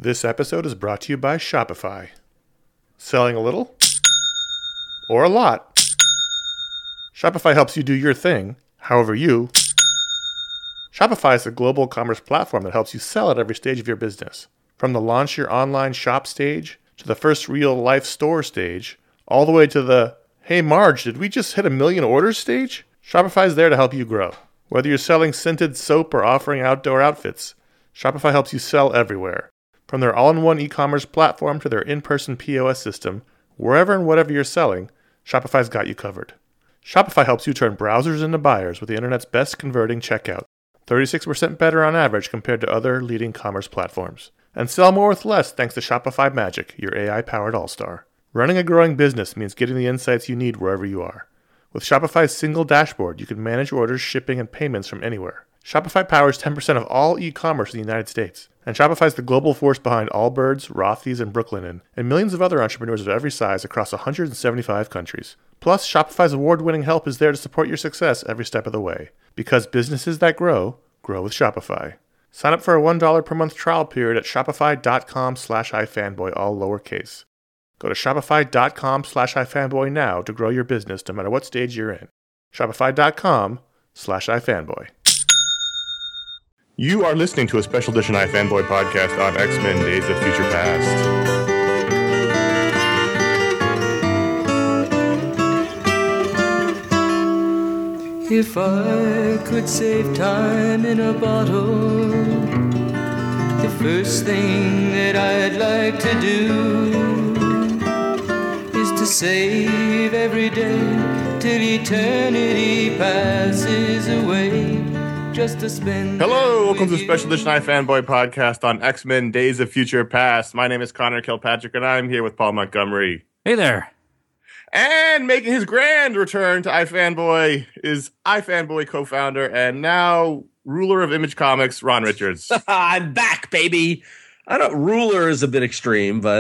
This episode is brought to you by Shopify. Selling a little? Or a lot? Shopify helps you do your thing, however you. Shopify is a global commerce platform that helps you sell at every stage of your business. From the launch your online shop stage, to the first real-life store stage, all the way to the, hey Marge, did we just hit 1 million orders stage? Shopify is there to help you grow. Whether you're selling scented soap or offering outdoor outfits, Shopify helps you sell everywhere. From their all-in-one e-commerce platform to their in-person POS system, wherever and whatever you're selling, Shopify's got you covered. Shopify helps you turn browsers into buyers with the internet's best converting checkout, 36% better on average compared to other leading commerce platforms. And sell more with less thanks to Shopify Magic, your AI-powered all-star. Running a growing business means getting the insights you need wherever you are. With Shopify's single dashboard, you can manage orders, shipping, and payments from anywhere. Shopify powers 10% of all e-commerce in the United States. And Shopify's the global force behind Allbirds, Rothy's, and Brooklinen, and millions of other entrepreneurs of every size across 175 countries. Plus, Shopify's award-winning help is there to support your success every step of the way. Because businesses that grow, grow with Shopify. Sign up for a $1 per month trial period at shopify.com/ifanboy, all lowercase. Go to shopify.com/ifanboy now to grow your business no matter what stage you're in. Shopify.com/ifanboy. You are listening to a special edition iFanboy podcast on X-Men Days of Future Past. If I could save time in a bottle, the first thing that I'd like to do is to save every day till eternity passes away. Just to spend. Hello, welcome to a special edition iFanboy podcast on X-Men Days of Future Past. My name is Connor Kilpatrick, and I'm here with Paul Montgomery. Hey there. And making his grand return to iFanboy is iFanboy co-founder and now ruler of Image Comics, Ron Richards. I'm back, baby. I don't. Ruler is a bit extreme, but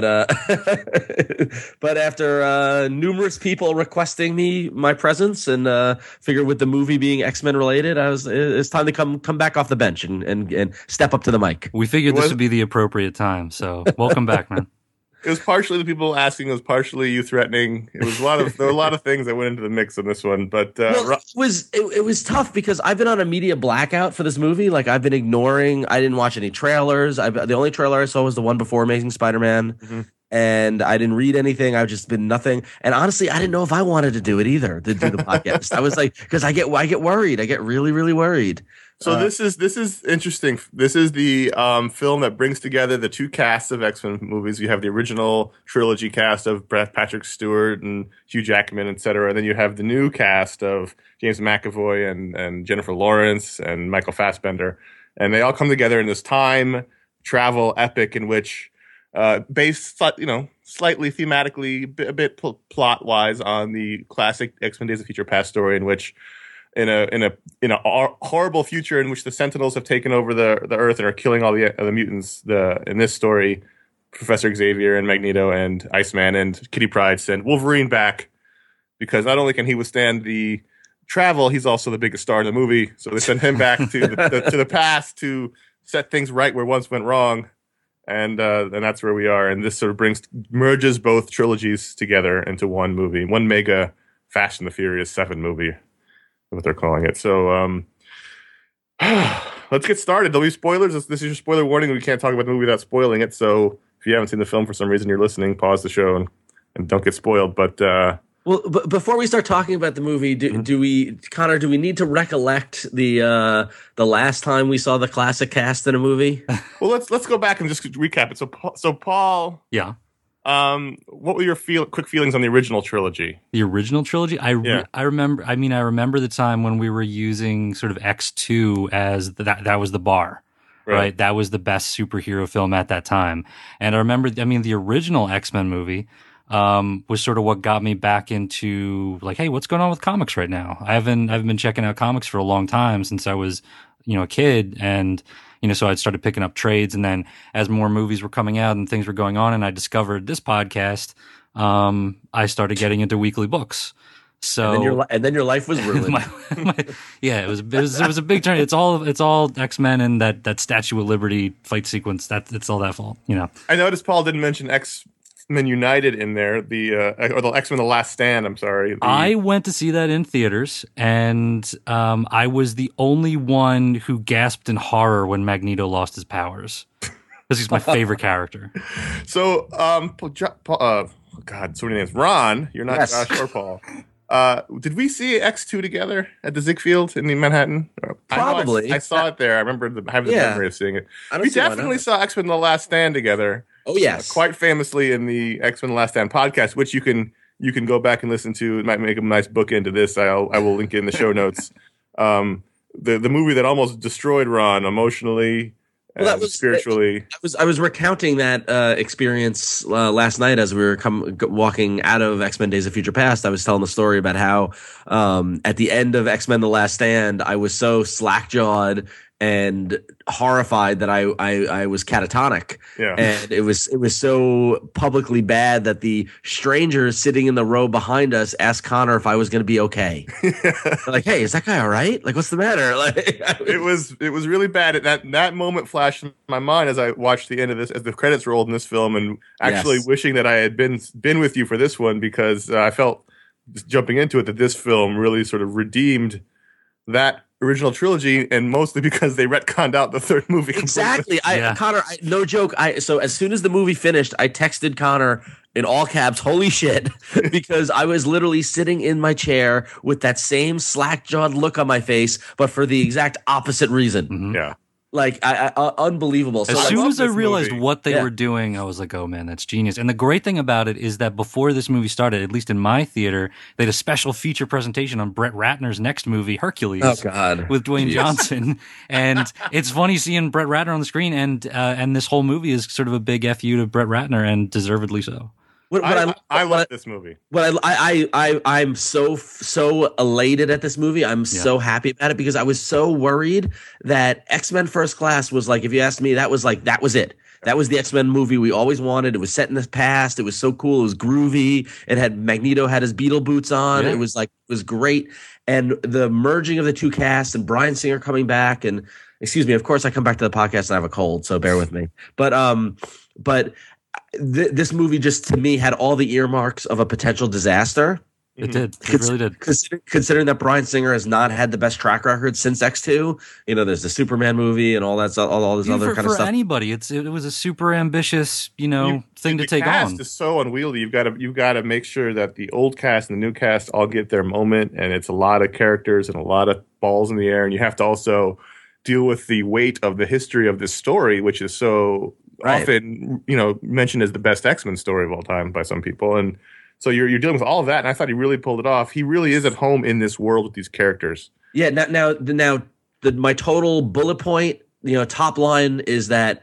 but after numerous people requesting my presence and figured with the movie being X-Men related, it's time to come back off the bench and step up to the mic. We figured this would be the appropriate time, so welcome back, man. It was partially the people asking. It was partially you threatening. It was there were a lot of things that went into the mix on this one. But it was tough because I've been on a media blackout for this movie. Like I've been ignoring. I didn't watch any trailers. The only trailer I saw was the one before Amazing Spider-Man, and I didn't read anything. I've just been nothing. And honestly, I didn't know if I wanted to do it either. To do the podcast, I was like, because I get worried. I get really, really worried. So this is interesting. This is the film that brings together the two casts of X-Men movies. You have the original trilogy cast of Patrick Stewart and Hugh Jackman, etc. And then you have the new cast of James McAvoy and Jennifer Lawrence and Michael Fassbender. And they all come together in this time travel epic in which, based slightly thematically, a bit plot-wise on the classic X-Men Days of Future Past story, in which in a horrible future in which the Sentinels have taken over the Earth and are killing all the mutants. In this story, Professor Xavier and Magneto and Iceman and Kitty Pryde send Wolverine back because not only can he withstand the travel, he's also the biggest star in the movie. So they send him back to the past to set things right where once went wrong, and that's where we are. And this sort of merges both trilogies together into one movie, one mega Fast and the Furious 7 movie. What they're calling it. So let's get started. There'll be spoilers. This is your spoiler warning. We can't talk about the movie without spoiling it. So if you haven't seen the film for some reason, you're listening, pause the show and don't get spoiled. But but before we start talking about the movie, do we need to recollect the last time we saw the classic cast in a movie? Well, let's go back and just recap it. So Paul, yeah. What were your quick feelings on the original trilogy? The original trilogy? I remember. I remember the time when we were using sort of X2 as that was the bar, right? That was the best superhero film at that time. And I remember. The original X-Men movie was sort of what got me back into like, hey, what's going on with comics right now? I've been checking out comics for a long time since I was, a kid, and so I'd started picking up trades, and then as more movies were coming out and things were going on, and I discovered this podcast, I started getting into weekly books. So and then your life was ruined. It was a big turn. It's all X-Men and that Statue of Liberty fight sequence. It's all that fault. I noticed Paul didn't mention X-Men United in there. Or the X-Men: The Last Stand. I'm sorry. I went to see that in theaters, and I was the only one who gasped in horror when Magneto lost his powers. Because he's my favorite character. So, God, so many names. Ron, you're not Josh or Paul. Did we see X2 together at the Ziegfeld in Manhattan? Probably. I saw it there. I remember having the memory of seeing it. We definitely saw X-Men: The Last Stand together. Oh, yes. Quite famously in the X-Men: The Last Stand podcast, which you can go back and listen to. It might make a nice bookend to this. I will link it in the show notes. The movie that almost destroyed Ron emotionally. Well, spiritually. I was recounting that experience last night as we were walking out of X-Men: Days of Future Past. I was telling the story about how at the end of X-Men: The Last Stand, I was so slack-jawed and horrified that I was catatonic. Yeah. And it was so publicly bad that the strangers sitting in the row behind us asked Connor if I was going to be okay. Like, hey, is that guy all right? Like, what's the matter? Like, it was really bad. That moment flashed in my mind as I watched the end of this, as the credits rolled in this film, and actually wishing that I had been with you for this one, because I felt, just jumping into it, that this film really sort of redeemed that original trilogy, and mostly because they retconned out the third movie. Exactly. Connor, no joke. So as soon as the movie finished, I texted Connor in all caps, "Holy shit," because I was literally sitting in my chair with that same slack-jawed look on my face, but for the exact opposite reason. Mm-hmm. Yeah. Like, unbelievable. As soon as I realized what they were doing, I was like, oh man, that's genius. And the great thing about it is that before this movie started, at least in my theater, they had a special feature presentation on Brett Ratner's next movie, Hercules. Oh, God. With Dwayne Johnson. And it's funny seeing Brett Ratner on the screen, and this whole movie is sort of a big FU to Brett Ratner, and deservedly so. I love this movie. I'm so elated at this movie. I'm so happy about it, because I was so worried that X-Men First Class was like, if you asked me, that was it. That was the X-Men movie we always wanted. It was set in the past. It was so cool. It was groovy. It had Magneto had his Beetle boots on. Yeah. It was great. And the merging of the two casts and Bryan Singer coming back, and excuse me, of course I come back to the podcast and I have a cold, so bear with me. But this movie just, to me, had all the earmarks of a potential disaster. It did. It really did. Considering that Bryan Singer has not had the best track record since X2, there's the Superman movie and all that, all this other kind of stuff. For anybody, it was a super ambitious, thing to take on. The cast is so unwieldy. You've got to make sure that the old cast and the new cast all get their moment, and it's a lot of characters and a lot of balls in the air, and you have to also deal with the weight of the history of this story, which is so often, mentioned as the best X-Men story of all time by some people. And so you're dealing with all of that, and I thought he really pulled it off. He really is at home in this world with these characters. Yeah. My total bullet point, top line is that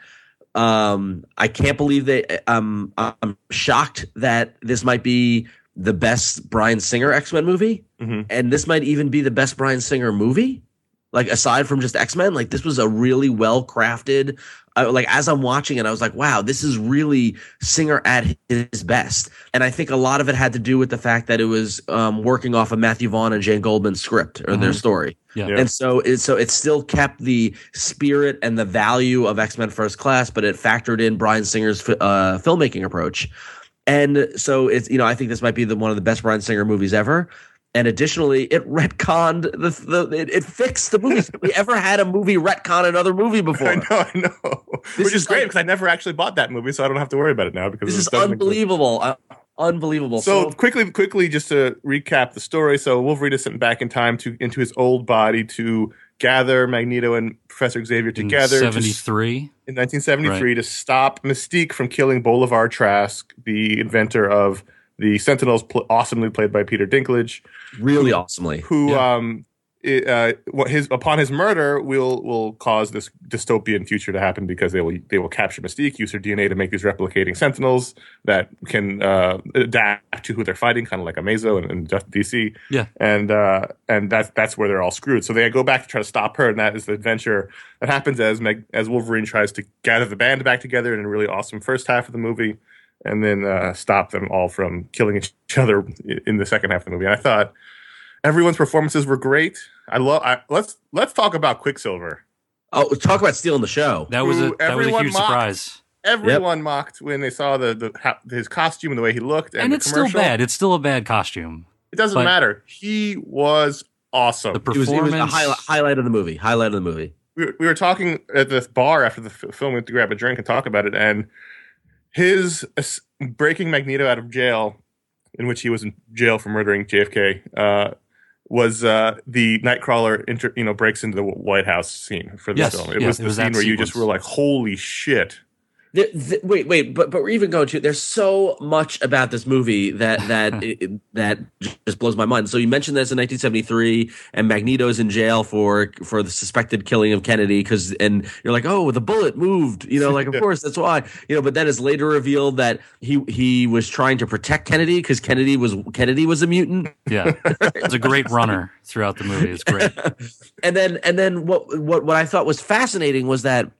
I can't believe I'm shocked that this might be the best Bryan Singer X-Men movie, and this might even be the best Bryan Singer movie. Like, aside from just X-Men, like, this was a really well crafted. As I'm watching it, I was like, wow, this is really Singer at his best. And I think a lot of it had to do with the fact that it was working off of Matthew Vaughn and Jane Goldman's script, or their story. Yeah. And so it still kept the spirit and the value of X-Men First Class, but it factored in Bryan Singer's filmmaking approach. And so I think this might be one of the best Bryan Singer movies ever. And additionally, it retconned it fixed the movies. Have we ever had a movie retcon another movie before? I know. Which is great, because I never actually bought that movie, so I don't have to worry about it now. Because this is unbelievable. Unbelievable. So quickly, just to recap the story. So Wolverine is sent back in time into his old body to gather Magneto and Professor Xavier together. In 1973, to stop Mystique from killing Bolivar Trask, the inventor of the Sentinels, awesomely played by Peter Dinklage. Really awesomely. Who, upon his murder, will cause this dystopian future to happen, because they will capture Mystique, use her DNA to make these replicating Sentinels that can adapt to who they're fighting, kind of like Amazo and DC. Yeah. And that's where they're all screwed. So they go back to try to stop her, and that is the adventure that happens as Wolverine tries to gather the band back together in a really awesome first half of the movie. and then stop them all from killing each other in the second half of the movie. And I thought everyone's performances were great. Let's talk about Quicksilver. Oh, talk about stealing the show. That was a huge surprise. Everyone mocked when they saw his costume and the way he looked. And it's still bad. It's still a bad costume. It doesn't matter. He was awesome. The performance. It was a highlight of the movie. We were talking at this bar after the film. We went to grab a drink and talk about it. And his breaking Magneto out of jail, in which he was in jail for murdering JFK, was the Nightcrawler breaks into the White House scene for this film. It was the scene where you just were like, holy shit. Wait, but we're even going to. There's so much about this movie that that just blows my mind. So you mentioned this in 1973, and Magneto's in jail for the suspected killing of Kennedy, and you're like, oh, the bullet moved, like of course that's why, But then it's later revealed that he was trying to protect Kennedy because Kennedy was a mutant. Yeah, it's a great runner throughout the movie. It's great. and then what I thought was fascinating was that.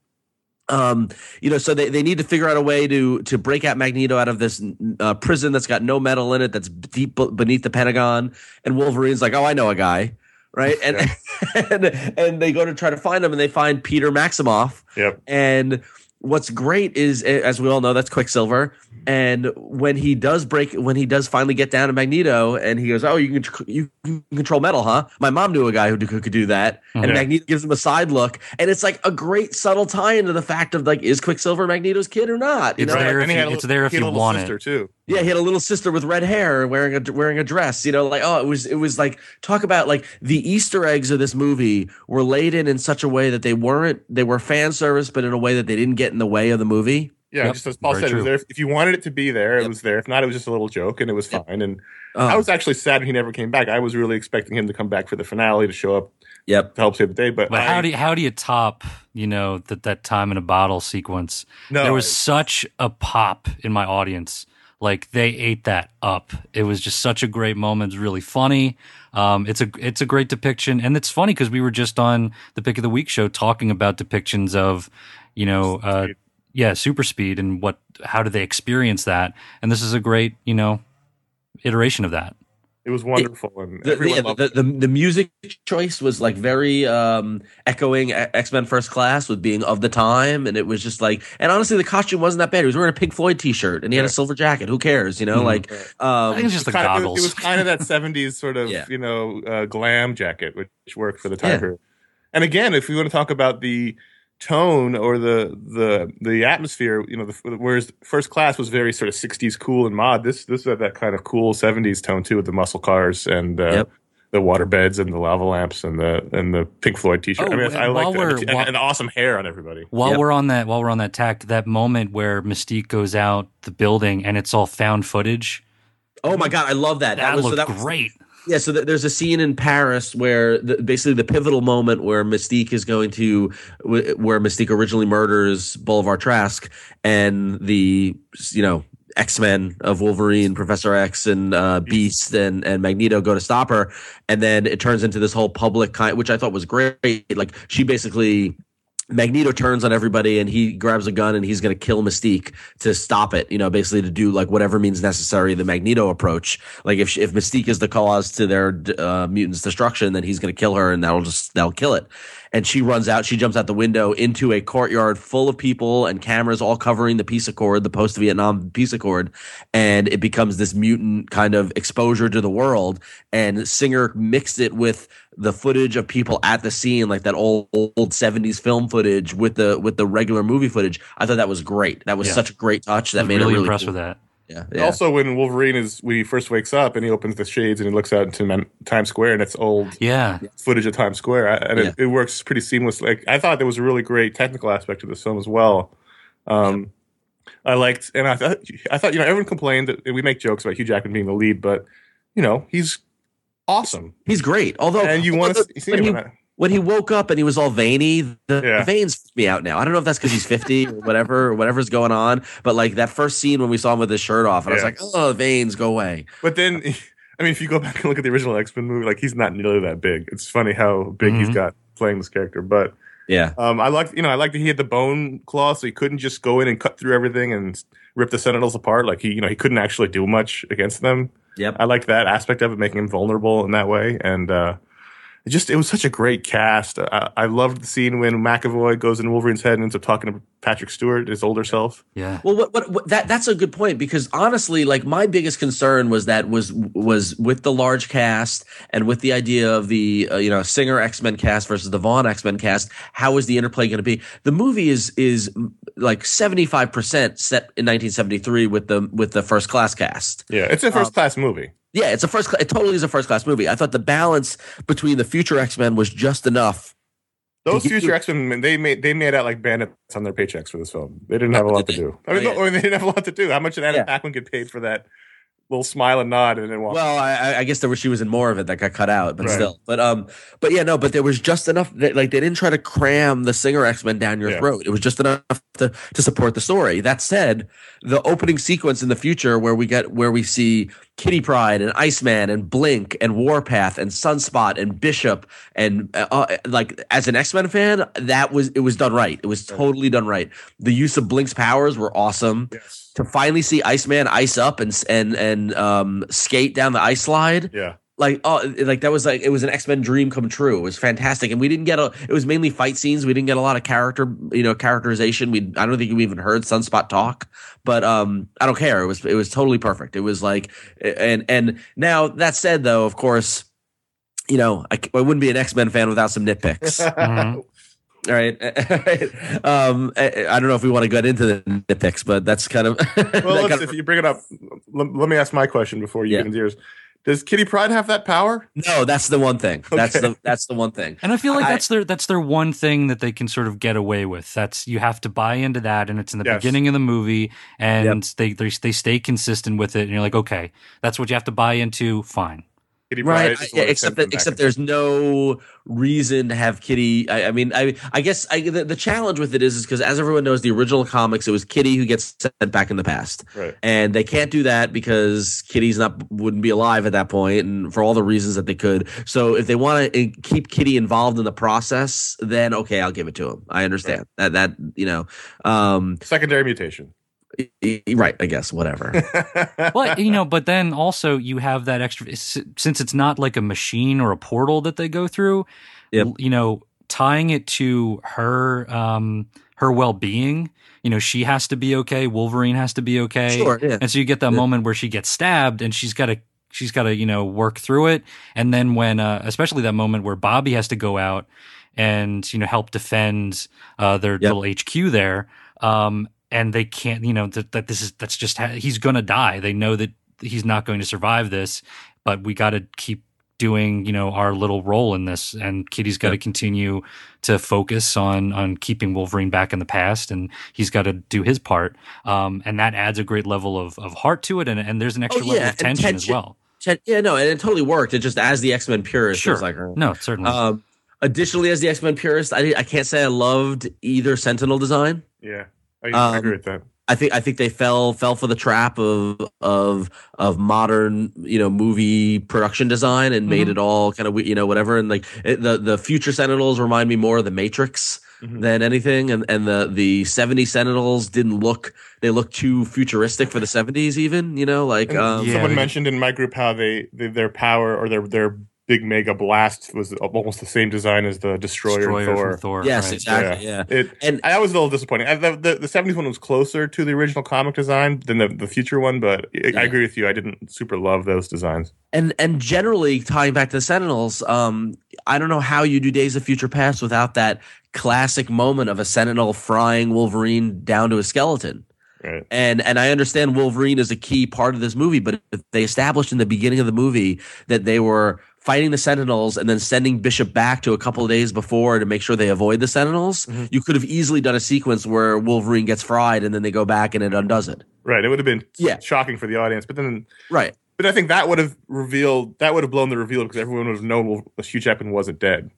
So they need to figure out a way to break out Magneto out of this prison that's got no metal in it, that's deep beneath the Pentagon. And Wolverine's like, oh, I know a guy, right? And and they go to try to find him, and they find Peter Maximoff. Yep. And what's great is, as we all know, that's Quicksilver. And when he does finally get down to Magneto, and he goes, "Oh, you can control metal, huh? My mom knew a guy who could do that." Mm-hmm. And Magneto gives him a side look, and it's like a great subtle tie into the fact of like, is Quicksilver Magneto's kid or not? It's there if you want it. Too. Yeah, he had a little sister with red hair wearing a dress. It was like, talk about like the Easter eggs of this movie were laid in such a way that they were fan service, but in a way that they didn't get in the way of the movie. Yeah, just as Paul said, it was there. If you wanted it to be there, it was there. If not, it was just a little joke, and it was fine. And I was actually sad he never came back. I was really expecting him to come back for the finale to show up, to help save the day. But how do you top that time in a bottle sequence? No, there was such a pop in my audience. Like they ate that up. It was just such a great moment. It's really funny. It's a great depiction, and it's funny because we were just on the Pick of the Week show talking about depictions of super speed and how do they experience that? And this is a great, iteration of that. It was wonderful, and everyone loved it. The music choice was like very echoing X-Men First Class with being of the time, and it was just like, and honestly, the costume wasn't that bad. He was wearing a Pink Floyd T-shirt, and he had a silver jacket. Who cares, I think it's just the goggles. It was kind of that '70s sort of glam jacket, which worked for the time period. And again, if we want to talk about the tone or the atmosphere, whereas First Class was very sort of 60s cool and mod, this had that kind of cool 70s tone too, with the muscle cars and the water beds and the lava lamps and the Pink Floyd T-shirt. I like that, and the awesome hair on everybody. While we're on that tact, that moment where Mystique goes out the building and it's all found footage. Oh my God, I love that. That looked great. Yeah, so there's a scene in Paris where basically the pivotal moment where Mystique is where Mystique originally murders Boulevard Trask, and the X-Men of Wolverine, Professor X, and Beast and Magneto go to stop her, and then it turns into this whole public which I thought was great. Like she basically. Magneto turns on everybody and he grabs a gun and he's going to kill Mystique to stop it, basically to do like whatever means necessary, the Magneto approach. Like if Mystique is the cause to their mutants' destruction, then he's going to kill her and that'll kill it. And she jumps out the window into a courtyard full of people and cameras all covering the peace accord, the post-Vietnam peace accord. And it becomes this mutant kind of exposure to the world. And Singer mixed it with the footage of people at the scene, like that old 70s film footage with the regular movie footage. I thought that was great. That was such a great touch. That made it really impressed cool. with that. Yeah. Also, when when he first wakes up and he opens the shades and he looks out into Times Square and it's old footage of Times Square, and it works pretty seamlessly. Like, I thought there was a really great technical aspect to this film as well. I liked, and I thought everyone complained that we make jokes about Hugh Jackman being the lead, but he's awesome. He's great. Although, and you want to see him. When he woke up and he was all veiny, the veins freaked me out now. I don't know if that's because he's 50 or whatever's going on. But like that first scene when we saw him with his shirt off, and I was like, oh, the veins, go away. But then, if you go back and look at the original X-Men movie, like he's not nearly that big. It's funny how big he's got playing this character. But Yeah. I like that he had the bone claw, so he couldn't just go in and cut through everything and rip the Sentinels apart. Like he couldn't actually do much against them. Yep. I liked that aspect of it, making him vulnerable in that way. And it was such a great cast. I loved the scene when McAvoy goes in Wolverine's head and ends up talking to Patrick Stewart, his older self. Yeah. Well, that's a good point, because honestly, like, my biggest concern was with the large cast and with the idea of the Singer X-Men cast versus the Vaughn X-Men cast. How is the interplay going to be? The movie is like 75% set in 1973 with the First Class cast. Yeah, it's a first class movie. Yeah, it totally is a first class movie. I thought the balance between the future X-Men was just enough. Those future X-Men, they made out like bandits on their paychecks for this film. They didn't have a lot to do. They didn't have a lot to do. How much did Anna Paquin get paid for that little smile and nod and then walk? Well, I guess she was in more of it that got cut out, but still. But there was just enough that, like, they didn't try to cram the Singer X-Men down your throat. It was just enough to support the story. That said, the opening sequence in the future where we see Kitty Pryde and Iceman and Blink and Warpath and Sunspot and Bishop and like, as an X-Men fan, it was done right. It was totally done right. The use of Blink's powers were awesome. Yes. To finally see Iceman ice up and skate down the ice slide. Yeah. That was like, it was an X-Men dream come true. It was fantastic. And we didn't it was mainly fight scenes. We didn't get a lot of characterization. I don't think we even heard Sunspot talk, but I don't care. It was totally perfect. It was like, and now that said, though, of course, I wouldn't be an X-Men fan without some nitpicks. Mm-hmm. All right. I don't know if we want to get into the nitpicks, but that's kind of well. If you bring it up, let me ask my question before you get into yours. Does Kitty Pryde have that power? No, that's the one thing. Okay. That's the one thing. And I feel like that's their one thing that they can sort of get away with. That's, you have to buy into that, and it's in the beginning of the movie, and they stay consistent with it, and you're like, okay, that's what you have to buy into. Fine. Kitty Pryde, right? Except there's no reason to have Kitty. I guess the challenge with it is because, as everyone knows, the original comics, it was Kitty who gets sent back in the past, right? And they can't do that because Kitty's wouldn't be alive at that point, and for all the reasons that they could. So if they want to keep Kitty involved in the process, then okay, I'll give it to them. I understand that secondary mutation. Right, I guess, whatever. Well, but then also you have that extra, since it's not like a machine or a portal that they go through, tying it to her well-being, she has to be okay, Wolverine has to be okay. Sure, yeah. And so you get that moment where she gets stabbed and she's got to work through it. And then when especially that moment where Bobby has to go out and help defend their little HQ there, and they can't, that's just he's going to die. They know that he's not going to survive this, but we got to keep doing, our little role in this. And Kitty's got to continue to focus on keeping Wolverine back in the past, and he's got to do his part. And that adds a great level of heart to it. And there's an extra level of tension as well. Yeah, no, and it totally worked. It just, as the X-Men purist, sure. was like, no, certainly. Additionally, as the X-Men purist, I can't say I loved either Sentinel design. Yeah. I agree with that. I think they fell for the trap of modern movie production design and made it all kind of whatever, and like the future Sentinels remind me more of the Matrix than anything, and the 70s Sentinels didn't look too futuristic for the 70s even, someone mentioned in my group how their power or their big mega blast was almost the same design as the Destroyer from Thor. Yes, right. exactly. Yeah. And I was a little disappointed. The 70s one was closer to the original comic design than the future one, but I agree with you. I didn't super love those designs. And generally, tying back to the Sentinels, I don't know how you do Days of Future Past without that classic moment of a Sentinel frying Wolverine down to a skeleton. Right. And I understand Wolverine is a key part of this movie, but they established in the beginning of the movie that they were fighting the Sentinels and then sending Bishop back to a couple of days before to make sure they avoid the Sentinels. You could have easily done a sequence where Wolverine gets fried and then they go back and it undoes it. Right. It would have been shocking for the audience, but then right. But I think that would have blown the reveal because everyone would have known Hugh Jackman wasn't dead.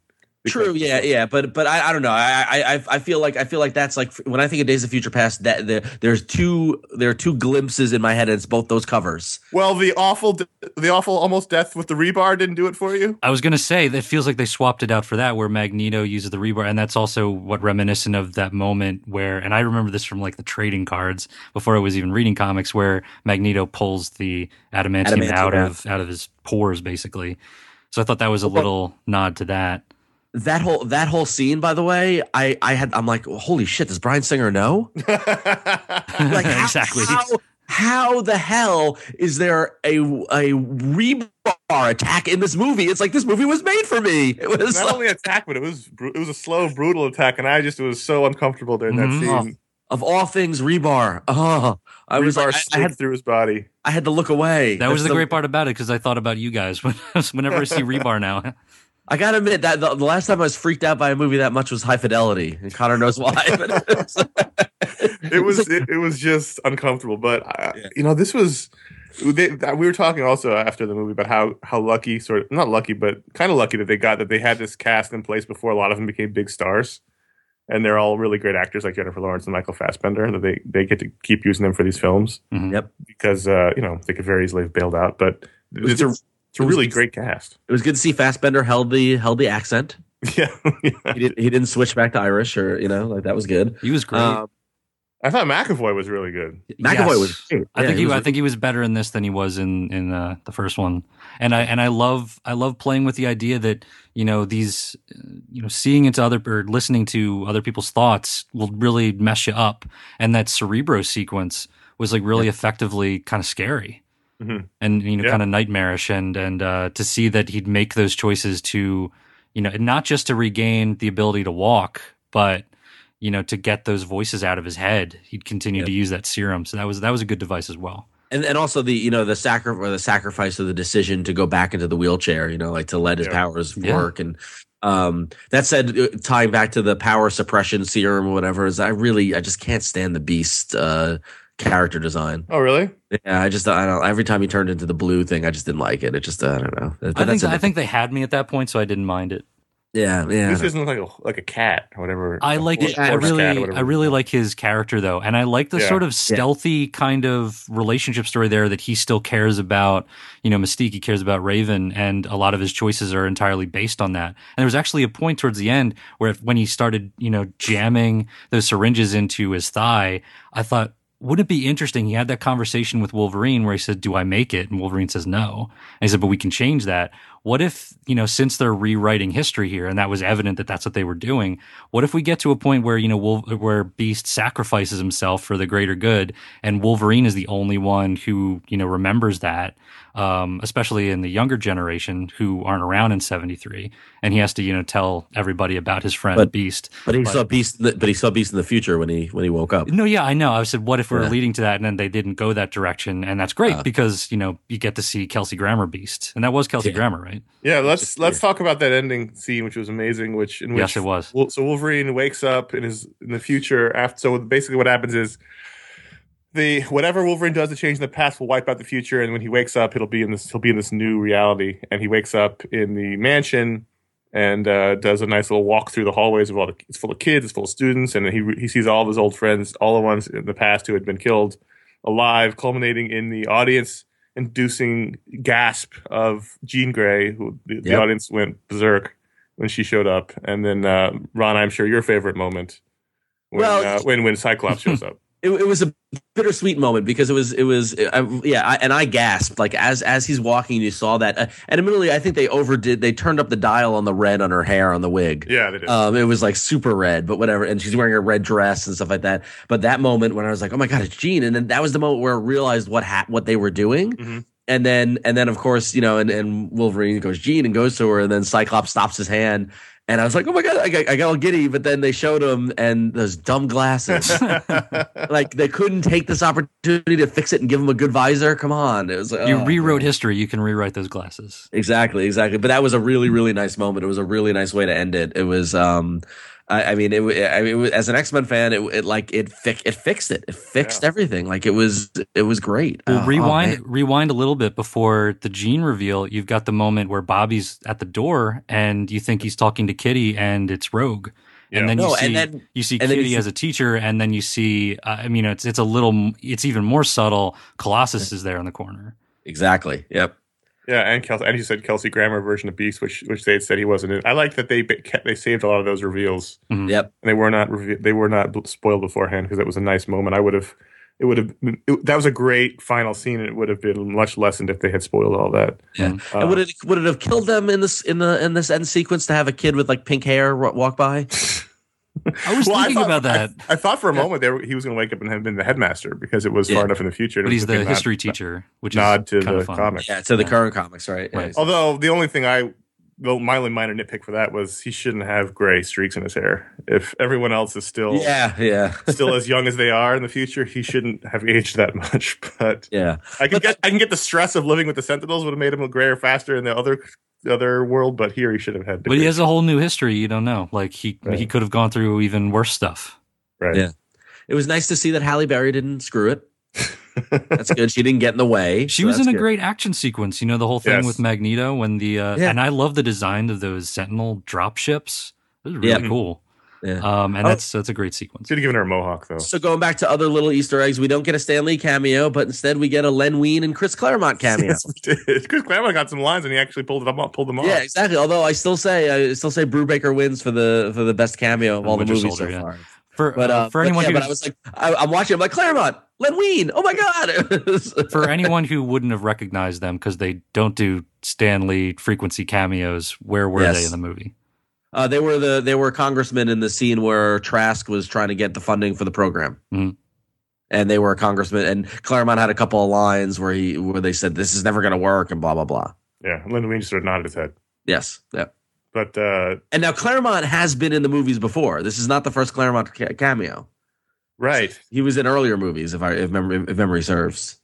True, yeah, but I don't know. I feel like that's like when I think of Days of Future Past, that there are two glimpses in my head, and it's both those covers. Well, the awful almost death with the rebar didn't do it for you. I was gonna say that feels like they swapped it out for that, where Magneto uses the rebar, and that's also what reminiscent of that moment where, and I remember this from like the trading cards before I was even reading comics, where Magneto pulls the adamantium out of his pores, basically. So I thought that was a little nod to that. That whole scene, by the way, I'm like, holy shit, does Bryan Singer know? Like, exactly. How the hell is there a rebar attack in this movie? It's like this movie was made for me. It was not only an attack, but it was a slow, brutal attack, and it was so uncomfortable during that scene. Of all things, rebar. I had through his body. I had to look away. That was the great part about it, because I thought about you guys whenever I see rebar now. I gotta admit that the last time I was freaked out by a movie that much was High Fidelity, and Connor knows why. It was just uncomfortable. But this was we were talking also after the movie about how lucky, sort of not lucky, but kind of lucky that they had this cast in place before a lot of them became big stars, and they're all really great actors like Jennifer Lawrence and Michael Fassbender. That they get to keep using them for these films. Mm-hmm. Yep, because they could very easily have bailed out, but it's a really great cast. It was good to see Fassbender held the accent. Yeah. He didn't switch back to Irish, or like that was good. He was great. I thought McAvoy was really good. McAvoy was great. I think he was better in this than he was in the first one. And I love playing with the idea that these seeing into or listening to other people's thoughts will really mess you up. And that Cerebro sequence was like really effectively kind of scary. Mm-hmm. And kind of nightmarish, and to see that he'd make those choices to, not just to regain the ability to walk, but to get those voices out of his head, he'd continue to use that serum. So that was a good device as well. And also the sacrifice of the decision to go back into the wheelchair, like to let his powers work. And that said, tying back to the power suppression serum or whatever, is I just can't stand the Beast character design. Oh, really? Yeah, I don't. Every time he turned into the blue thing, I just didn't like it. It just, I don't know. I think they had me at that point, so I didn't mind it. Yeah. This doesn't look like a cat or whatever. I like it. I really like his character though, and I like the sort of stealthy kind of relationship story there, that he still cares about, Mystique. He cares about Raven, and a lot of his choices are entirely based on that. And there was actually a point towards the end where when he started, jamming those syringes into his thigh, I thought, wouldn't it be interesting? He had that conversation with Wolverine where he said, "Do I make it?" And Wolverine says no. And he said, "But we can change that." What if, since they're rewriting history here, and that was evident that that's what they were doing, what if we get to a point where, where Beast sacrifices himself for the greater good, and Wolverine is the only one who, remembers that, especially in the younger generation who aren't around in 73, and he has to, tell everybody about his friend Beast. But he saw Beast in the future when he woke up. No, yeah, I know. I said, what if we're leading to that, and then they didn't go that direction, and that's great because, you get to see Kelsey Grammer Beast, and that was Kelsey Grammer, right? Yeah, let's talk about that ending scene, which was amazing. Yes, it was. So Wolverine wakes up in the future after. So basically, what happens is whatever Wolverine does to change in the past will wipe out the future, and when he wakes up, he'll be in this new reality. And he wakes up in the mansion and does a nice little walk through the hallways of it's full of kids, it's full of students, and he sees all of his old friends, all the ones in the past who had been killed, alive, culminating in the audience inducing gasp of Jean Grey, who the audience went berserk when she showed up. And then Ron, I'm sure your favorite moment when Cyclops shows up. It was a bittersweet moment because I gasped like as he's walking. You saw that, and admittedly, I think they turned up the dial on the red on her hair on the wig. Yeah, they did. It was like super red, but whatever. And she's wearing a red dress and stuff like that. But that moment when I was like, oh my god, it's Jean, and then that was the moment where I realized what they were doing. Mm-hmm. And then of course, and Wolverine goes Jean and goes to her, and then Cyclops stops his hand. And I was like, oh my god, I got all giddy. But then they showed him and those dumb glasses. Like they couldn't take this opportunity to fix it and give him a good visor. Come on, it was like, you rewrote history. You can rewrite those glasses. Exactly. But that was a really, really nice moment. It was a really nice way to end it. It was, I mean, as an X-Men fan, it fixed it. It fixed everything. Like it was great. Well, rewind a little bit before the Jean reveal. You've got the moment where Bobby's at the door, and you think he's talking to Kitty, and it's Rogue. Yeah. And then you see Kitty as a teacher, and then you see. It's even more subtle. Colossus is there in the corner. Exactly. Yep. Yeah, and you said Kelsey Grammer version of Beast, which they had said he wasn't in. I like that they saved a lot of those reveals. Mm-hmm. Yep, and they were not spoiled beforehand because it was a nice moment. That was a great final scene, and it would have been much lessened if they had spoiled all that. Yeah, and would it have killed them in this end sequence to have a kid with like pink hair walk by? I was thinking about that. I thought for a moment he was going to wake up and have been the headmaster because it was far enough in the future. But he's the history teacher, which nod is to kind the of fun. comics. Yeah, to the current comics, right? Right. Although the only thing my only minor nitpick for that was he shouldn't have gray streaks in his hair. If everyone else is still still as young as they are in the future, he shouldn't have aged that much. But I can get the stress of living with the Sentinels would have made him look grayer faster in the other world, but here he should have had. But he has a whole new history. You don't know. Like he could have gone through even worse stuff. Right. Yeah. It was nice to see that Halle Berry didn't screw it. That's good. She didn't get in the way. She was in a great action sequence. You know, the whole thing with Magneto when and I love the design of those Sentinel drop ships. It was really cool. Yeah. And that's a great sequence. Should have given her a mohawk though. So going back to other little Easter eggs, we don't get a Stan Lee cameo, but instead we get a Len Wein and Chris Claremont cameo. Yes, we did. Chris Claremont got some lines and he actually pulled them off. Yeah, exactly. Although I still say Brubaker wins for the best cameo of all the movies so far. For anyone I was like, I'm watching. I'm like, Claremont, Len Wein. Oh my god! For anyone who wouldn't have recognized them because they don't do Stan Lee frequency cameos, where were they in the movie? They were congressmen in the scene where Trask was trying to get the funding for the program, and they were a congressman. And Claremont had a couple of lines where they said this is never going to work and blah blah blah. Yeah, Len Wein just sort of nodded his head. Yes. Yeah. But and now Claremont has been in the movies before. This is not the first Claremont cameo, right? He was in earlier movies, if memory serves.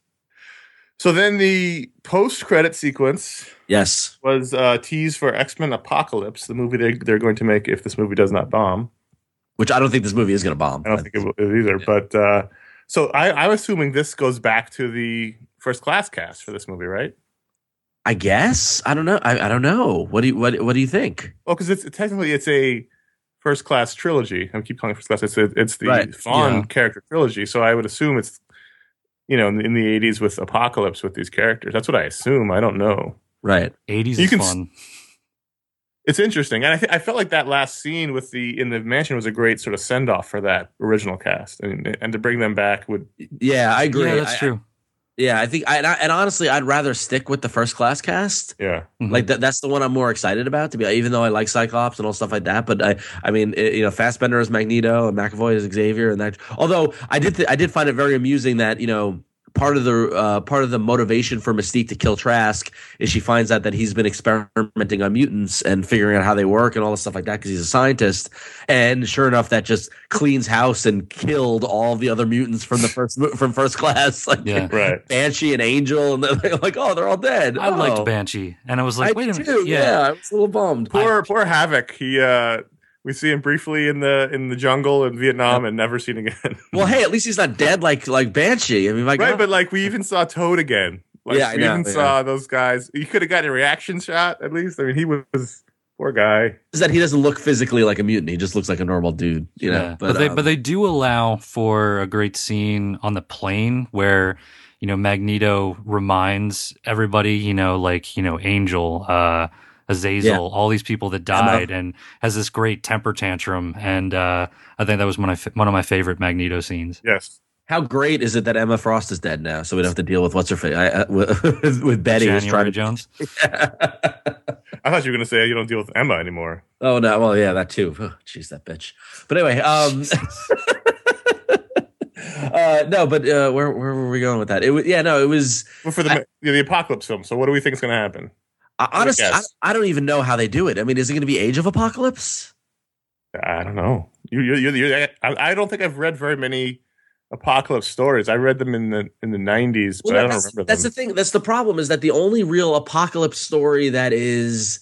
So then the post-credit sequence, was a tease for X-Men Apocalypse, the movie they're going to make if this movie does not bomb. Which I don't think this movie is going to bomb. I don't think it will either. Yeah. But so I'm assuming this goes back to the First Class cast for this movie, right? I guess. I don't know. I don't know. What do you think? Well, because it's a First Class trilogy. I keep calling it First Class. It's the Vaughn character trilogy. So I would assume it's in the 80s with Apocalypse with these characters. That's what I assume. I don't know. Right. 80s is fun. It's interesting, and I felt like that last scene in the mansion was a great sort of send off for that original cast, and to bring them back would. Yeah, I agree. Yeah, that's true. Yeah, I think, and honestly, I'd rather stick with the First Class cast. Yeah, like that's the one I'm more excited about. To be, even though I like Cyclops and all stuff like that, but I mean, Fassbender is Magneto and McAvoy is Xavier, and that. Although I did find it very amusing that part of the motivation for Mystique to kill Trask is she finds out that he's been experimenting on mutants and figuring out how they work and all this stuff like that because he's a scientist. And sure enough, that just cleans house and killed all the other mutants from First Class, like Banshee and Angel, and they're like, oh, they're all dead. I liked Banshee, and I was like, wait a minute, yeah, I was a little bummed. Poor Havoc. We see him briefly in the jungle in Vietnam and never seen again. Well, hey, at least he's not dead like Banshee. I mean, but we even saw Toad again. We saw those guys. You could have gotten a reaction shot at least. I mean, he was poor guy. Is that he doesn't look physically like a mutant? He just looks like a normal dude, know. But they do allow for a great scene on the plane where Magneto reminds everybody, Angel. Azazel, all these people that died, and has this great temper tantrum, and I think that was one of my favorite Magneto scenes. Yes. How great is it that Emma Frost is dead now, so we don't have to deal with what's her face with Betty January Jones. I thought you were going to say you don't deal with Emma anymore. Oh no, well yeah, that too. Jeez, that bitch. But anyway, no, but where were we going with that? It was for the Apocalypse film. So what do we think is going to happen? Honestly, I don't even know how they do it. I mean, is it going to be Age of Apocalypse? I don't know. I don't think I've read very many Apocalypse stories. I read them in the 90s, but I don't remember them. That's the thing. That's the problem, is that the only real Apocalypse story that is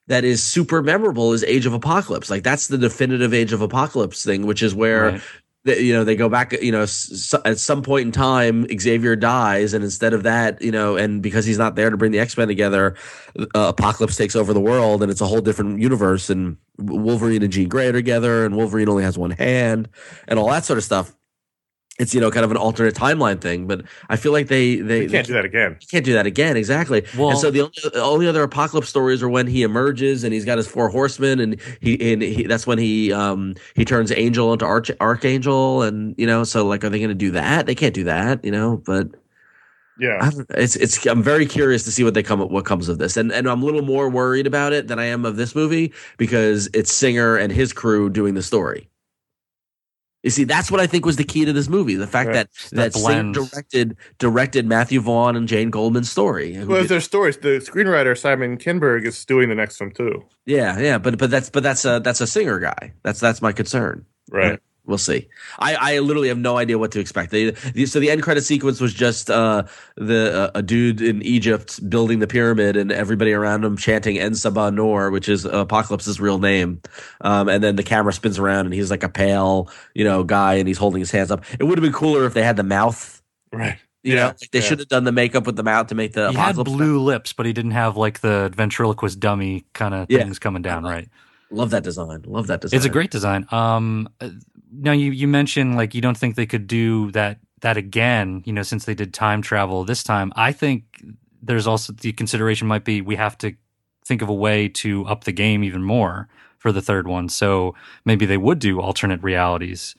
that is super memorable is Age of Apocalypse. Like that's the definitive Age of Apocalypse thing, which is where they go back, at some point in time, Xavier dies. And instead of that, and because he's not there to bring the X-Men together, Apocalypse takes over the world and it's a whole different universe. And Wolverine and Jean Grey are together and Wolverine only has one hand and all that sort of stuff. It's, kind of an alternate timeline thing, but I feel like they can't do that again. You can't do that again. Exactly. Well, and so the only other Apocalypse stories are when he emerges and he's got his 4 horsemen and he that's when he turns Angel into Archangel. And, so like, are they going to do that? They can't do that, but yeah, I'm very curious to see what comes of this. And I'm a little more worried about it than I am of this movie because it's Singer and his crew doing the story. You see, that's what I think was the key to this movie. The fact that Singer directed Matthew Vaughn and Jane Goldman's story. Well, it's their stories. The screenwriter Simon Kinberg is doing the next one too. Yeah, but that's a Singer guy. That's my concern. Right. We'll see. I literally have no idea what to expect. So the end credit sequence was just a dude in Egypt building the pyramid and everybody around him chanting En Sabah Noor, which is Apocalypse's real name. And then the camera spins around and he's like a pale, guy and he's holding his hands up. It would have been cooler if they had the mouth. Right. They should have done the makeup with the mouth to make the Apocalypse. He had blue lips, but he didn't have like the ventriloquist dummy kind of things coming down, right? Love that design. It's a great design. Now you mentioned like you don't think they could do that again, since they did time travel this time. I think there's also the consideration might be we have to think of a way to up the game even more for the third one. So maybe they would do alternate realities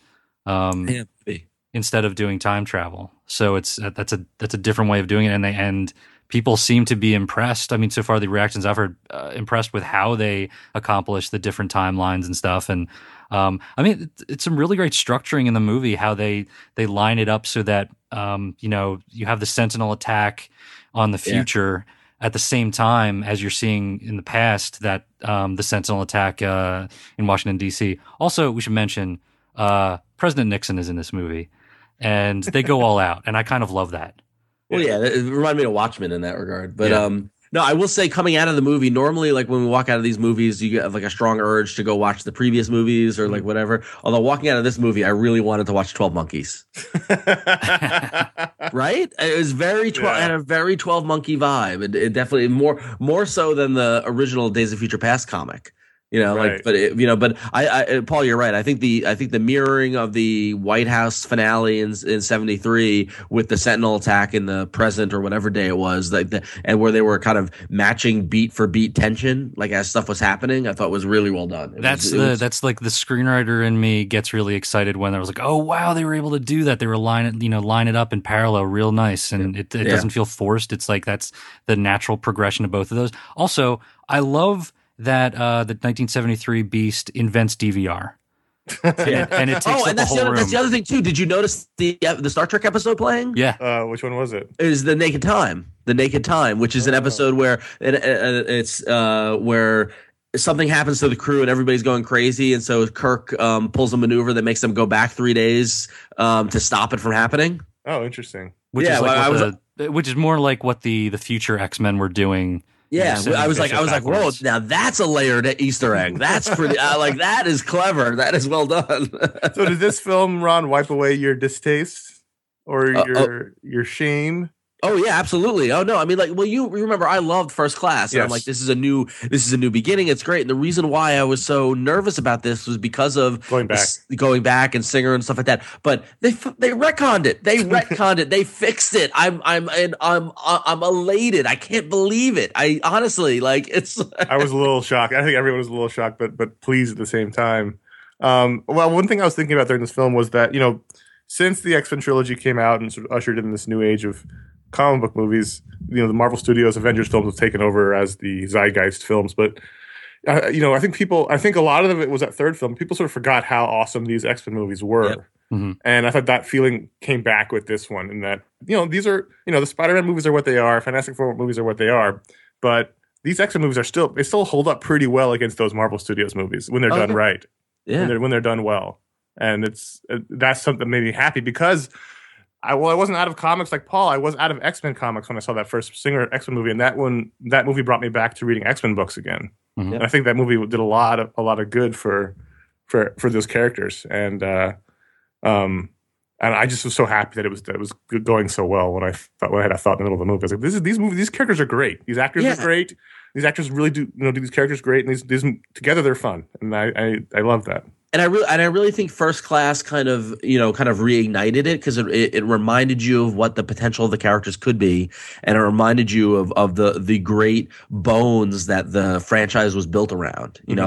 instead of doing time travel. So that's a different way of doing it, and people seem to be impressed. I mean, so far the reactions I've heard, impressed with how they accomplish the different timelines and stuff. And it's some really great structuring in the movie, how they line it up so that you have the Sentinel attack on the future at the same time as you're seeing in the past that the Sentinel attack in Washington D.C. Also, we should mention President Nixon is in this movie, and they go all out, and I kind of love that. Well, yeah, it reminded me of Watchmen in that regard. But no, I will say coming out of the movie, normally like when we walk out of these movies, you get like a strong urge to go watch the previous movies or like whatever. Although walking out of this movie, I really wanted to watch 12 Monkeys. Right? It was very had a very 12 Monkey vibe. It definitely more so than the original Days of Future Past comic. Right. But I Paul, you're right. I think the mirroring of the White House finale in 73 with the Sentinel attack in the present or whatever day it was, and where they were kind of matching beat for beat tension, like as stuff was happening, I thought was really well done. That's like the screenwriter in me gets really excited when I was like, oh wow, they were able to do that. They were line it up in parallel, real nice, and it doesn't feel forced. It's like that's the natural progression of both of those. Also, I love that the 1973 Beast invents DVR. and it takes up the whole room. That's the other thing too. Did you notice the Star Trek episode playing? Yeah. Which one was it? It was The Naked Time. The Naked Time, which is an episode where it's where something happens to the crew and everybody's going crazy, and so Kirk pulls a maneuver that makes them go back 3 days to stop it from happening. Oh, interesting. Which is more like what the future X-Men were doing. Yeah, I was like, whoa! Now that's a layered Easter egg. That's pretty. Like that is clever. That is well done. So, did this film, Ron, wipe away your distaste or your shame? Oh yeah, absolutely. Oh no, I mean, like, well, you remember I loved First Class, and I'm like, this is a new beginning. It's great, and the reason why I was so nervous about this was because of going back and Singer and stuff like that. But they retconned it. They retconned it. They fixed it. I'm elated. I can't believe it. I honestly like it's. I was a little shocked. I think everyone was a little shocked, but pleased at the same time. Well, one thing I was thinking about during this film was that since the X-Men trilogy came out and sort of ushered in this new age of comic book movies, the Marvel Studios Avengers films have taken over as the zeitgeist films. But I think a lot of it was that third film. People sort of forgot how awesome these X-Men movies were. Yep. Mm-hmm. And I thought that feeling came back with this one, in that these are the Spider-Man movies are what they are, Fantastic Four movies are what they are, but these X-Men movies they still hold up pretty well against those Marvel Studios movies when they're done right. Yeah, when they're done well. And that's something that made me happy, because I wasn't out of comics like Paul. I was out of X-Men comics when I saw that first Singer X-Men movie, and that movie brought me back to reading X-Men books again. Mm-hmm. And I think that movie did a lot of good for those characters, and I just was so happy that it was going so well when I had a thought in the middle of the movie. I was like, these characters are great. These actors are great. These actors really do these characters great, and these together they're fun, and I love that. And I really think First Class kind of reignited it, because it reminded you of what the potential of the characters could be, and it reminded you of the great bones that the franchise was built around. And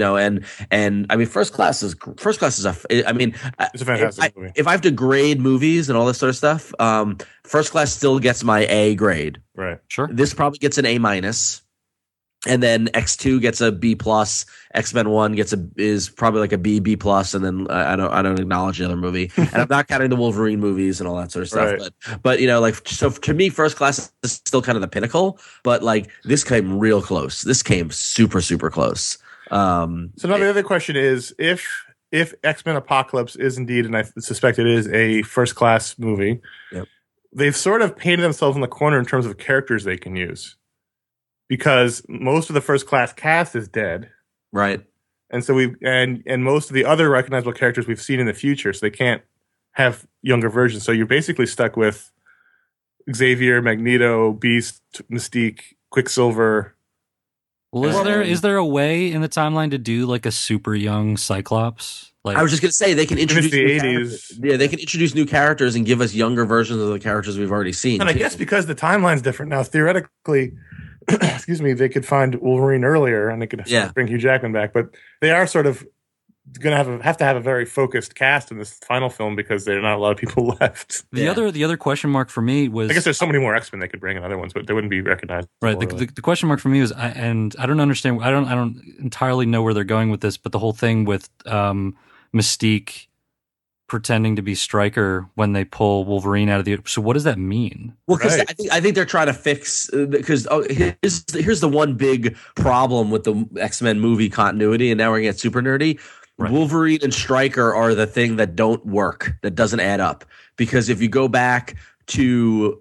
I mean, First Class is it's a fantastic movie. If I have to grade movies and all this sort of stuff, First Class still gets my A grade. Right. Sure. This probably gets an A minus. And then X2 gets a B plus, X-Men 1 is probably like a B plus, and then I don't acknowledge the other movie, and I'm not counting the Wolverine movies and all that sort of stuff. Right. But so to me, First Class is still kind of the pinnacle, but like this came real close. This came super super close. So now the other question is, if X-Men Apocalypse is indeed, and I suspect it is, a First Class movie, they've sort of painted themselves in the corner in terms of characters they can use. Because most of the First Class cast is dead, right? And so and most of the other recognizable characters we've seen in the future, so they can't have younger versions. So you're basically stuck with Xavier, Magneto, Beast, Mystique, Quicksilver. Well, is there a way in the timeline to do like a super young Cyclops? Like, I was just going to say they can introduce the 80s. Yeah, they can introduce new characters and give us younger versions of the characters we've already seen. And I guess because the timeline's different now, theoretically. Excuse me, they could find Wolverine earlier and they could bring Hugh Jackman back, but they are sort of going to have to have a very focused cast in this final film because there are not a lot of people left. The other question mark for me was, I guess there's so many more X-Men they could bring in other ones, but they wouldn't be recognized. Right. The question mark for me was, I don't understand. I don't entirely know where they're going with this, but the whole thing with Mystique pretending to be Stryker when they pull Wolverine out of the. So what does that mean? Well, because I think they're trying to fix, because here's the one big problem with the X-Men movie continuity, and now we're gonna get super nerdy. Right. Wolverine and Stryker are the thing that don't work, that doesn't add up, because if you go back to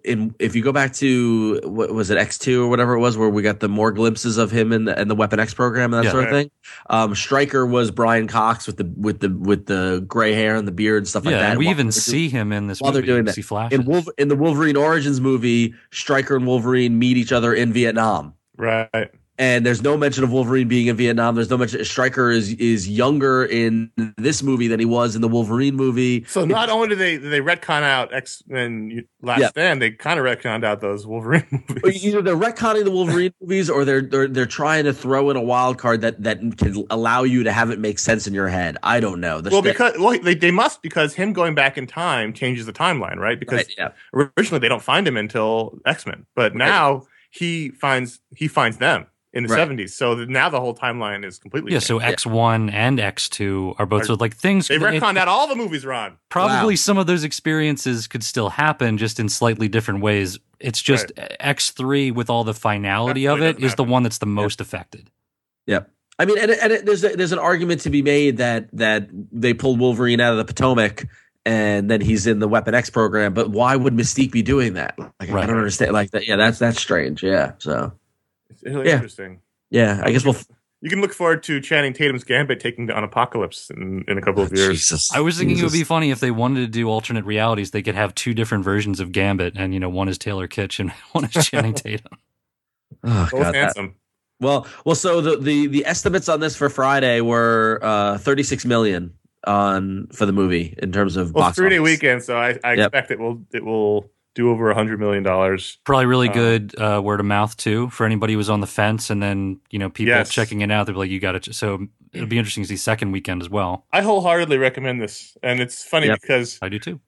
what was it, X2 or whatever it was, where we got the more glimpses of him in the Weapon X program and that sort of thing. Stryker was Brian Cox with the gray hair and the beard and stuff like that. And we even see him in this movie. They're doing that. See flashes. In the Wolverine Origins movie, Stryker and Wolverine meet each other in Vietnam. Right. And there's no mention of Wolverine being in Vietnam. There's no mention. Stryker is younger in this movie than he was in the Wolverine movie. So not only do they retcon out X-Men Last Stand, they kind of retconned out those Wolverine movies. Either they're retconning the Wolverine movies, or they're trying to throw in a wild card that can allow you to have it make sense in your head. I don't know. They must, because him going back in time changes the timeline, right? Because originally they don't find him until X-Men, but now he finds them in the 70s. So now the whole timeline is completely changed. So X1 and X2 are both sort of like things. They've retconned out all the movies, Ron. Probably some of those experiences could still happen, just in slightly different ways. It's just X3 with all the finality of it is the one that's the most affected. Yep. I mean, and there's an argument to be made that they pulled Wolverine out of the Potomac and then he's in the Weapon X program, but why would Mystique be doing that? I don't understand. Like that. Yeah, that's strange. Yeah. So it's really interesting. Yeah, I guess you can look forward to Channing Tatum's Gambit taking on Apocalypse in a couple of years. Jesus. I was thinking it would be funny if they wanted to do alternate realities. They could have two different versions of Gambit, and one is Taylor Kitsch and one is Channing Tatum. Oh, both handsome. Well. So the estimates on this for Friday were $36 million for the movie in terms of box office. 3-day weekend, so I expect it will do over $100 million. Probably really good word of mouth too for anybody who was on the fence, and then people checking it out. They'll be like, "You got it." So it'll be interesting to see second weekend as well. I wholeheartedly recommend this, and it's funny because I do too.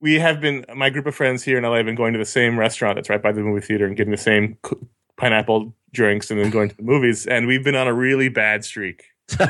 My group of friends here in LA have been going to the same restaurant that's right by the movie theater and getting the same pineapple drinks, and then going to the movies. And we've been on a really bad streak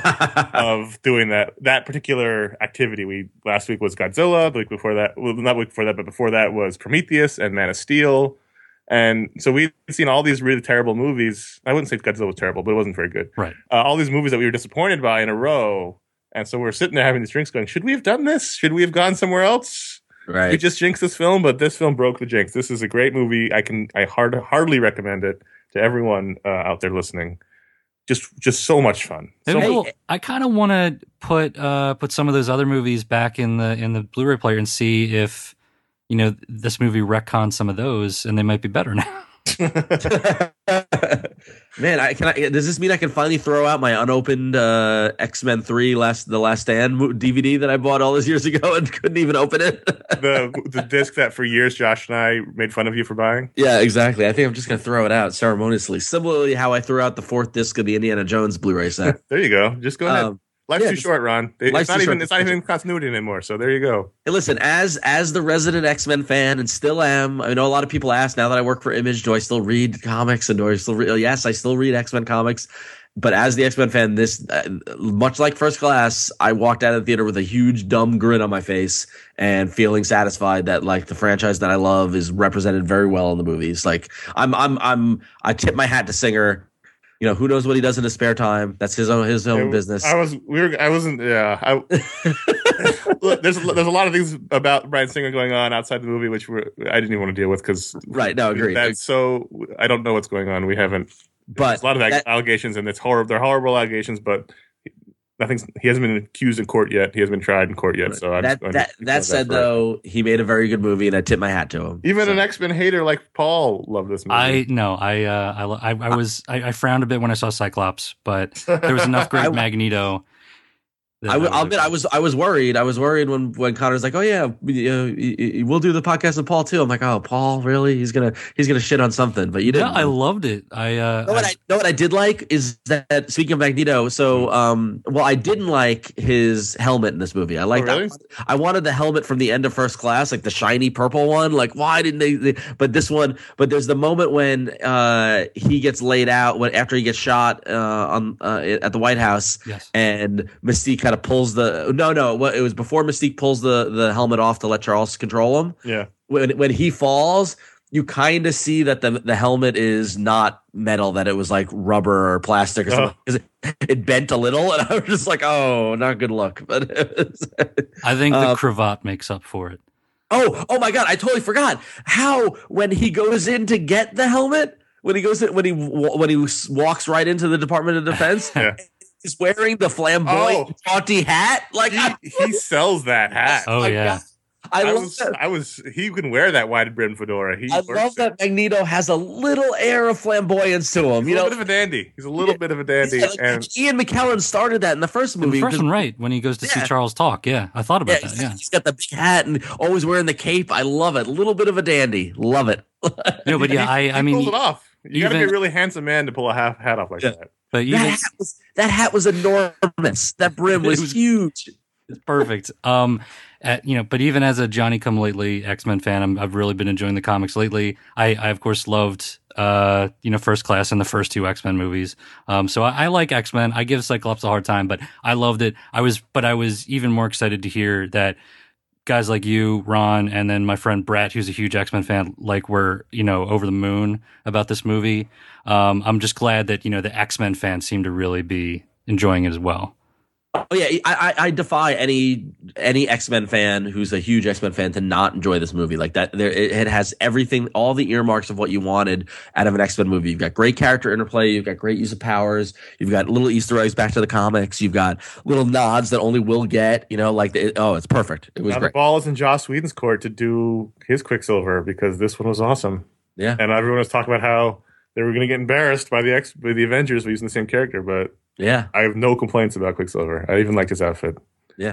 of doing that particular activity. Last week was Godzilla. The week before that, well, not the week before that, but before that was Prometheus and Man of Steel. And so we've seen all these really terrible movies. I wouldn't say Godzilla was terrible, but it wasn't very good. Right. All these movies that we were disappointed by in a row. And so we're sitting there having these drinks going, should we have done this? Should we have gone somewhere else? Right. We just jinxed this film, but this film broke the jinx. This is a great movie. I hardly recommend it to everyone out there listening. Just so much fun. I kind of want to put some of those other movies back in the Blu-ray player and see if this movie retcons some of those, and they might be better now. Man, does this mean I can finally throw out my unopened X-Men 3 The Last Stand DVD that I bought all those years ago and couldn't even open it? the disc that for years Josh and I made fun of you for buying? Yeah, exactly. I think I'm just going to throw it out ceremoniously. Similarly, how I threw out the 4th disc of the Indiana Jones Blu-ray set. There you go. Just go ahead. Life's too short, Ron. It's not even in continuity anymore. So there you go. Hey, listen, as the resident X-Men fan, and still am. I know a lot of people ask now that I work for Image, do I still read comics? And do I still read? Yes, I still read X-Men comics. But as the X-Men fan, this much like First Class, I walked out of the theater with a huge dumb grin on my face and feeling satisfied that like the franchise that I love is represented very well in the movies. Like I tip my hat to Singer. Who knows what he does in his spare time? That's his own business. Look, there's a lot of things about Bryan Singer going on outside the movie which I didn't even want to deal with because agree. So I don't know what's going on. We haven't. There's a lot of allegations, and it's horrible. They're horrible allegations, but he hasn't been accused in court yet. He hasn't been tried in court yet. So that said, though, he made a very good movie, and I tip my hat to him. Even an X-Men hater like Paul loved this movie. I frowned a bit when I saw Cyclops, but there was enough great Magneto. I'll admit I was worried. I was worried when Connor's like, "Oh yeah, we'll do the podcast with Paul too." I'm like, "Oh, Paul, really? He's gonna shit on something." But you didn't. No, I loved it. What I did like is that, speaking of Magneto, so I didn't like his helmet in this movie. I liked I wanted the helmet from the end of First Class, like the shiny purple one. Like, why didn't they? But this one. But there's the moment when he gets laid out after he gets shot at the White House, yes. And Mystique kind of pulls it was before Mystique pulls the helmet off to let Charles control him. Yeah. When he falls, you kind of see that the helmet is not metal, that it was like rubber or plastic or something. Because it bent a little, and I was just like, oh, not good look. But I think the cravat makes up for it. Oh my God, I totally forgot how when he goes in to get the helmet, when he walks right into the Department of Defense. Yeah. He's wearing the flamboyant jaunty hat. Like he sells that hat. Oh yeah. God. He can wear that wide brim fedora. I love that Magneto has a little air of flamboyance to him. He's a little bit of a dandy. He's a little bit of a dandy. And Ian McKellen started that in the first movie. Right, when he goes to see Charles talk. Yeah, I thought about that. Yeah, he's got the big hat and always wearing the cape. I love it. A little bit of a dandy. Love it. No, but yeah, I mean, he pulls it off. You got to be a really handsome man to pull a hat off like that. But that hat was enormous. That brim was huge. It's perfect. But even as a Johnny Come Lately X-Men fan, I've really been enjoying the comics lately. I of course loved First Class and the first two X-Men movies. So I like X-Men. I give Cyclops a hard time, but I loved it. I was even more excited to hear that guys like you, Ron, and then my friend Brett, who's a huge X-Men fan, like were over the moon about this movie. I'm just glad that the X-Men fans seem to really be enjoying it as well. Oh yeah, I defy any X-Men fan who's a huge X-Men fan to not enjoy this movie. Like that, it has everything, all the earmarks of what you wanted out of an X-Men movie. You've got great character interplay, you've got great use of powers, you've got little Easter eggs back to the comics, you've got little nods that only Will get. It's perfect. It was great. The ball is in Joss Whedon's court to do his Quicksilver because this one was awesome. Yeah, and everyone was talking about how they were going to get embarrassed by the Avengers by using the same character, but. Yeah, I have no complaints about Quicksilver. I even liked his outfit. Yeah,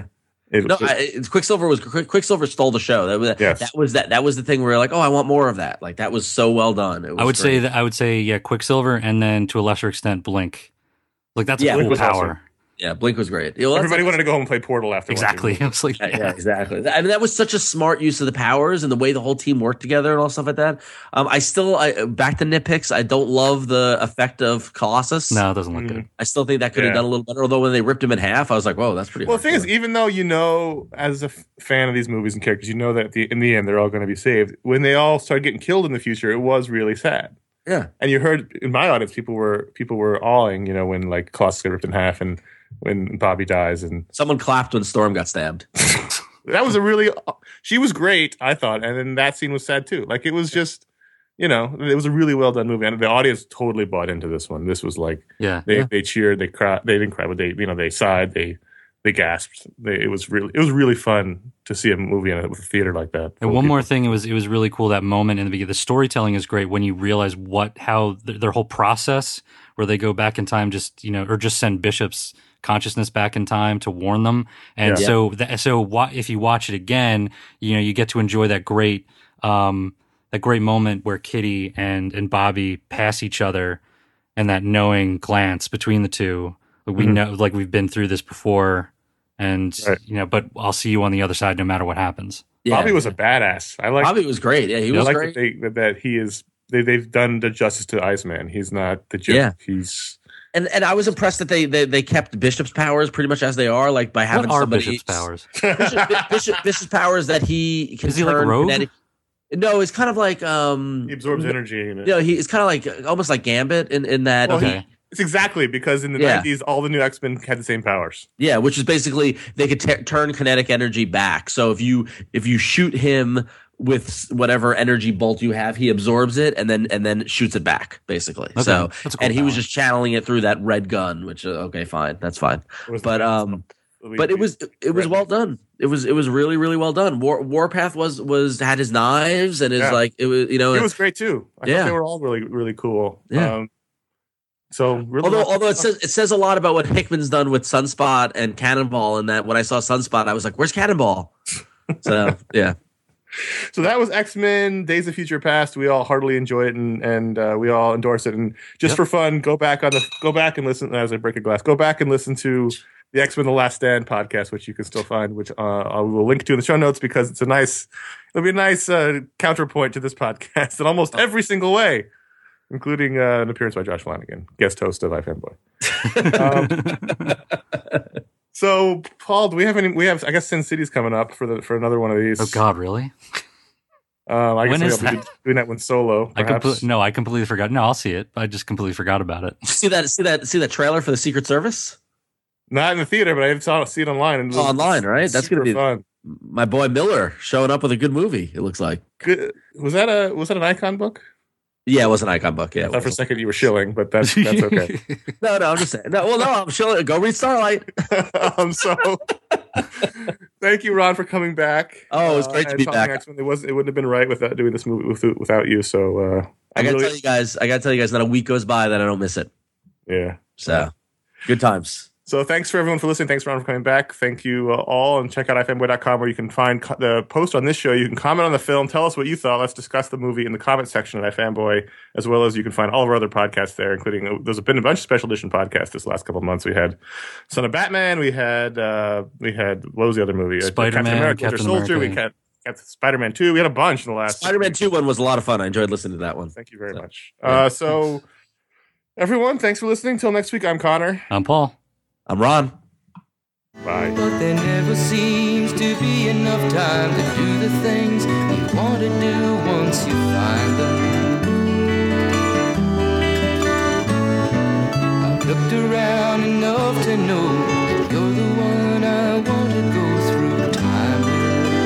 Quicksilver stole the show. That was the thing where you're like, oh, I want more of that. Like that was so well done. I would say Quicksilver, and then to a lesser extent Blink. Like that's a cool power. Awesome. Yeah, Blink was great. Everybody wanted to go home and play Portal after. Exactly. I was like, yeah, exactly. I mean, that was such a smart use of the powers and the way the whole team worked together and all stuff like that. Back to nitpicks. I don't love the effect of Colossus. No, it doesn't look good. I still think that could have done a little better. Although when they ripped him in half, I was like, whoa, that's pretty. Well, the thing is, even though as a fan of these movies and characters, that in the end they're all going to be saved. When they all started getting killed in the future, it was really sad. Yeah, and you heard in my audience, people were awing, when like Colossus got ripped in half and when Bobby dies, and someone clapped when Storm got stabbed. That was a really, she was great, I thought. And then that scene was sad too. Like, it was just, it was a really well done movie. And the audience totally bought into this one. This was like, they cheered, they cried, they didn't cry, but they sighed, they gasped. It was really fun to see a movie in a theater like that. And one more thing, it was really cool, that moment in the beginning. The storytelling is great when you realize how their whole process, where they go back in time, or just send Bishop's consciousness back in time to warn them. And if you watch it again, you get to enjoy that great moment where Kitty and Bobby pass each other, and that knowing glance between the two. We know, like, we've been through this before, and but I'll see you on the other side no matter what happens. Yeah. Bobby was a badass. Bobby was great. Yeah, he was great. That he is. They've done the justice to Iceman. He's not the joke. Yeah. He's. And I was impressed that they kept Bishop's powers pretty much as they are, like by having somebody. Bishop's powers? Bishop's powers that he can turn. Is he like Rogue? Kinetic. No, it's kind of like he absorbs energy. He's kind of like almost like Gambit in that. Okay. It's exactly, because in the 90s, all the new X-Men had the same powers. Yeah, which is basically they could turn kinetic energy back. So if you shoot him with whatever energy bolt you have, he absorbs it and then shoots it back, basically. Okay. So and he was just channeling it through that red gun, which okay, fine, that's fine. But it was well done. It was really, really well done. Warpath had his knives and his it was it was great too. I thought they were all really, really cool. Yeah. So really, although it says a lot about what Hickman's done with Sunspot and Cannonball, and that when I saw Sunspot, I was like, "Where's Cannonball?" So yeah. So that was X-Men: Days of Future Past. We all heartily enjoy it, and we all endorse it. And just for fun, go back and listen as I break a glass. Go back and listen to the X-Men: The Last Stand podcast, which you can still find, which I will link to in the show notes, because it'll be a nice counterpoint to this podcast in almost every single way, including an appearance by Josh Flanagan, guest host of iFanboy. So, Paul, do we have any? We have, I guess, Sin City's coming up for another one of these. Oh God, really? I guess we'll be doing that one solo. I completely forgot. No, I'll see it. I just completely forgot about it. See that trailer for the Secret Service? Not in the theater, but I see it online. And online, right? That's going to be fun. My boy Miller showing up with a good movie. It looks like. Good. Was that an Icon book? Yeah, it was an Icon book. Yeah, I thought for a second you were shilling, but that's okay. No, I'm just saying. I'm shilling. Go read Starlight. So, thank you, Ron, for coming back. Oh, it was great to be back. It wouldn't have been right without doing this movie without you. So I gotta tell you guys, not a week goes by that I don't miss it. Yeah. So good times. So thanks for everyone for listening. Thanks, Ron, for coming back. Thank you all. And check out ifanboy.com, where you can find the post on this show. You can comment on the film. Tell us what you thought. Let's discuss the movie in the comment section at iFanboy, as well as you can find all of our other podcasts there, including there's been a bunch of special edition podcasts this last couple of months. We had Son of Batman. We had what was the other movie? Spider-Man, Captain America. We had Spider-Man 2. We had a bunch in the last. Spider-Man 2 one was a lot of fun. I enjoyed listening to that one. Thank you very much. Yeah. So everyone, thanks for listening. Till next week, I'm Connor. I'm Paul. I'm Ron. Bye. But there never seems to be enough time to do the things you want to do once you find them. I've looked around enough to know that you're the one I want to go through time with.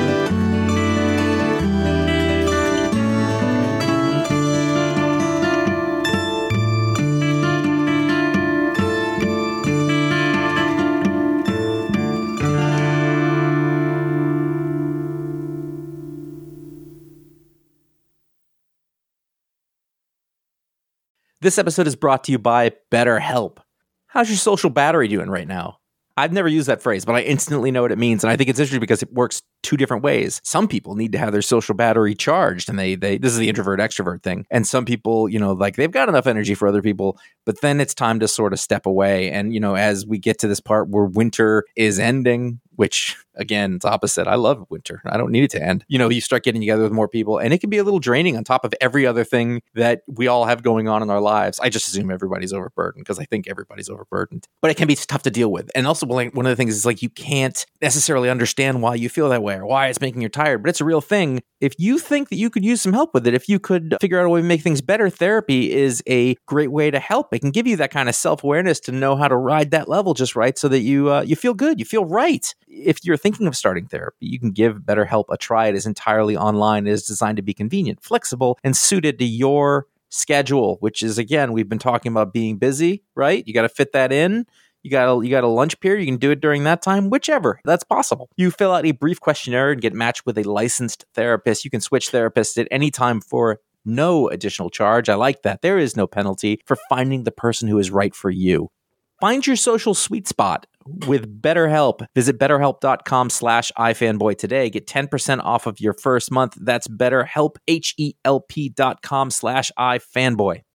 This episode is brought to you by BetterHelp. How's your social battery doing right now? I've never used that phrase, but I instantly know what it means. And I think it's interesting because it works two different ways. Some people need to have their social battery charged, and they this is the introvert extrovert thing. And some people, like they've got enough energy for other people, but then it's time to sort of step away. And, as we get to this part where winter is ending, which again, it's opposite. I love winter. I don't need it to end. You start getting together with more people, and it can be a little draining on top of every other thing that we all have going on in our lives. I just assume everybody's overburdened because I think everybody's overburdened, but it can be tough to deal with. And also, one of the things is like, you can't necessarily understand why you feel that way. aware, why it's making you tired, but it's a real thing. If you think that you could use some help with it, if you could figure out a way to make things better, therapy is a great way to help. It can give you that kind of self-awareness to know how to ride that level just right so that you feel good, you feel right. If you're thinking of starting therapy, you can give BetterHelp a try. It is entirely online. It is designed to be convenient, flexible, and suited to your schedule, which is, again, we've been talking about being busy, right? You got to fit that in. You got a lunch period. You can do it during that time, whichever. That's possible. You fill out a brief questionnaire and get matched with a licensed therapist. You can switch therapists at any time for no additional charge. I like that. There is no penalty for finding the person who is right for you. Find your social sweet spot with BetterHelp. Visit BetterHelp.com/iFanboy today. Get 10% off of your first month. That's BetterHelp, HELP.com/iFanboy.